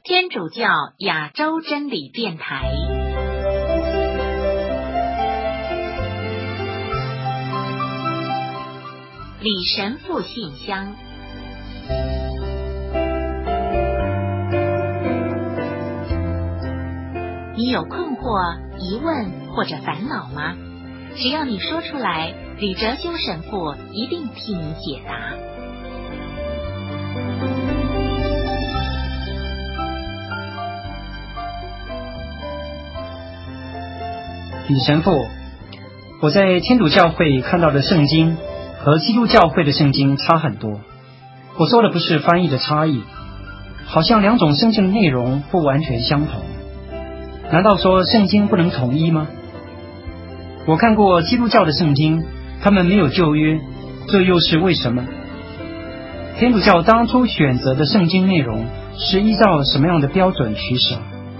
天主教亚洲真理电台，李神父信箱。你有困惑、疑问或者烦恼吗？只要你说出来，李哲修神父一定替你解答。 李神父，我在天主教会看到的圣经和基督教会的圣经差很多。我说的不是翻译的差异，好像两种圣经内容不完全相同。难道说圣经不能统一吗？我看过基督教的圣经，他们没有旧约，这又是为什么？天主教当初选择的圣经内容是依照什么样的标准取舍？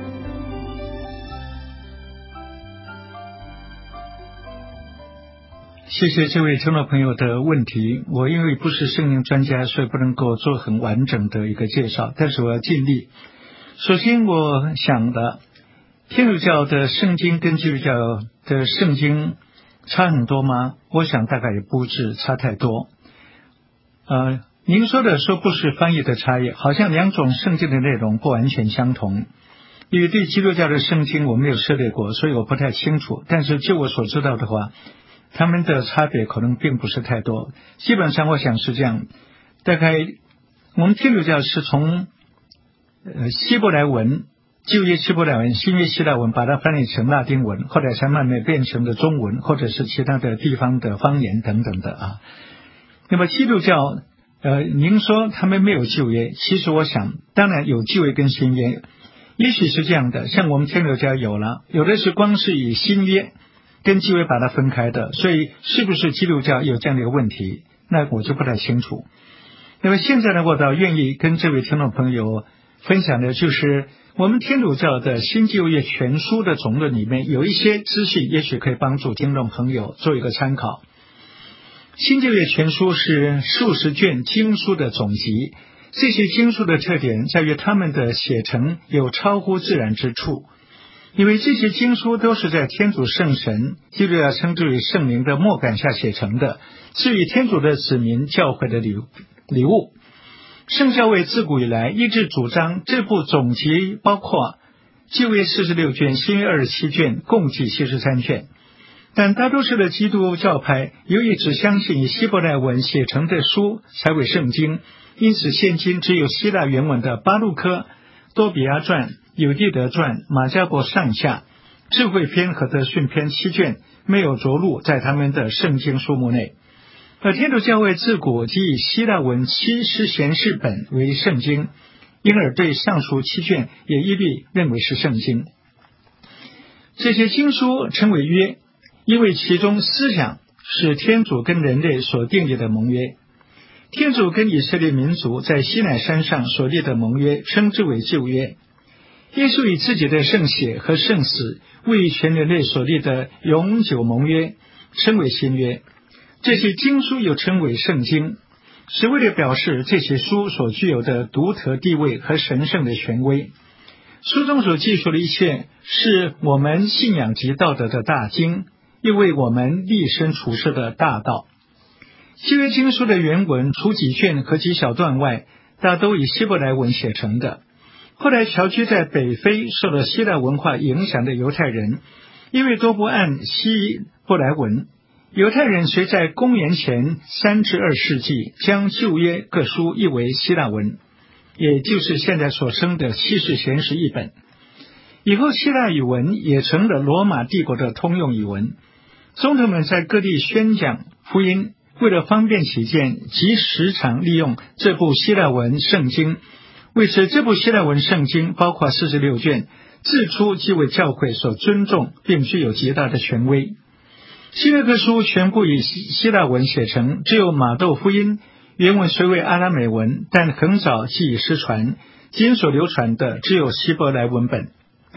谢谢这位听众朋友的问题。我因为不是圣经专家，所以不能够做很完整的一个介绍，但是我要尽力。首先我想的，天主教的圣经跟基督教的圣经差很多吗？我想大概也不是差太多。您说的说不是翻译的差异，好像两种圣经的内容不完全相同。因为对基督教的圣经我没有涉猎过，所以我不太清楚，但是就我所知道的话，他们的差别可能并不是太多。基本上我想是这样，大概我们天主教是从希伯来文、旧约希伯来文、新约希腊文把它翻译成拉丁文，后来才慢慢变成了中文，或者是其他的地方的方言等等的啊。那么基督教您说他们没有旧约，其实我想当然有旧约跟新约，也许是这样的，像我们天主教有的是光是以新约跟旧约把它分开的，所以是不是基督教有这样的一个问题，那我就不太清楚。那么现在呢，我倒愿意跟这位听众朋友分享的就是我们天主教的新旧约全书的总论里面有一些资讯，也许可以帮助听众朋友做一个参考。新旧约全书是数十卷经书的总集，这些经书的特点在于他们的写成有超乎自然之处，因为这些经书都是在天主圣神，基督教称之为圣灵的默感下写成的，是以天主的子民教会的礼物。圣教会自古以来一直主张这部总集包括旧约46卷、新约27卷，共计73卷。但大多数的基督教派由于只相信以希伯来文写成的书才为圣经，因此现今只有希腊原文的巴路科、多比亚传、有地德传、马加伯上下、智慧篇和德训篇7卷没有着录在他们的圣经书目内。而天主教会自古即以希腊文7诗贤士本为圣经，因而对上述7卷也一律认为是圣经。这些经书称为约，因为其中思想是天主跟人类所订立的盟约。天主跟以色列民族在西乃山上所立的盟约称之为旧约。耶稣以自己的圣血和圣死为全人类所立的永久盟约称为新约。这些经书又称为圣经，是为了表示这些书所具有的独特地位和神圣的权威。书中所记述的一切是我们信仰及道德的大经，又为我们立身处世的大道。旧约经书的原文除几卷和几小段外，大都以希伯来文写成的。后来侨居在北非受到希腊文化影响的犹太人，因为都不按希伯来文，犹太人虽在公元前3至2世纪将旧约各书译为希腊文，也就是现在所称的七世贤士译本。以后希腊语文也成了罗马帝国的通用语文。宗徒们在各地宣讲福音，为了方便起见，即时常利用这部希腊文圣经。为此，这部希腊文圣经包括46卷，自初即为教会所尊重，并具有极大的权威。新约各书全部以希腊文写成，只有马窦福音原文虽为阿拉美文，但很早即已失传，今所流传的只有希腊文本。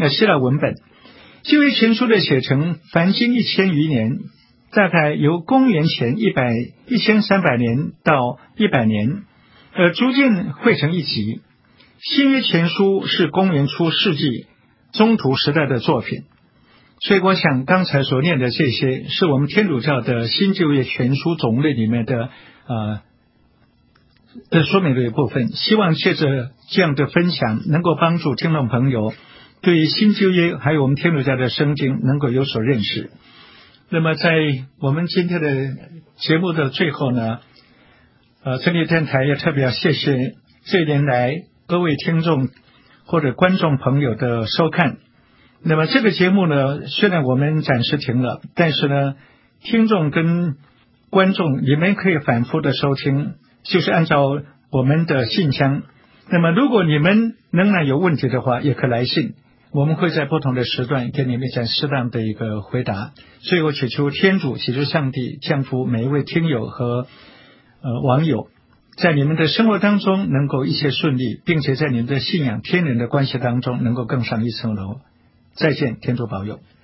旧约全书的写成凡经1000余年，大概由公元前1300年到100年，逐渐汇成一集。 新约前书是公元初世纪中途时代的作品，所以我想刚才所念的这些是我们天主教的新旧约全书种类里面的说明的一部分。希望借着这样的分享能够帮助听众朋友对于新旧约还有我们天主教的圣经能够有所认识。那么在我们今天的节目的最后呢，真理电台也特别谢谢这一年来各位听众或者观众朋友的收看。那么这个节目呢，虽然我们暂时停了，但是呢，听众跟观众你们可以反复的收听，就是按照我们的信箱。那么如果你们仍然有问题的话，也可来信，我们会在不同的时段给你们讲适当的一个回答。所以我祈求天主，祈求上帝降福每一位听友和网友，在你们的生活当中能够一切顺利，并且在你们的信仰天人的关系当中能够更上一层楼。再见，天主保佑。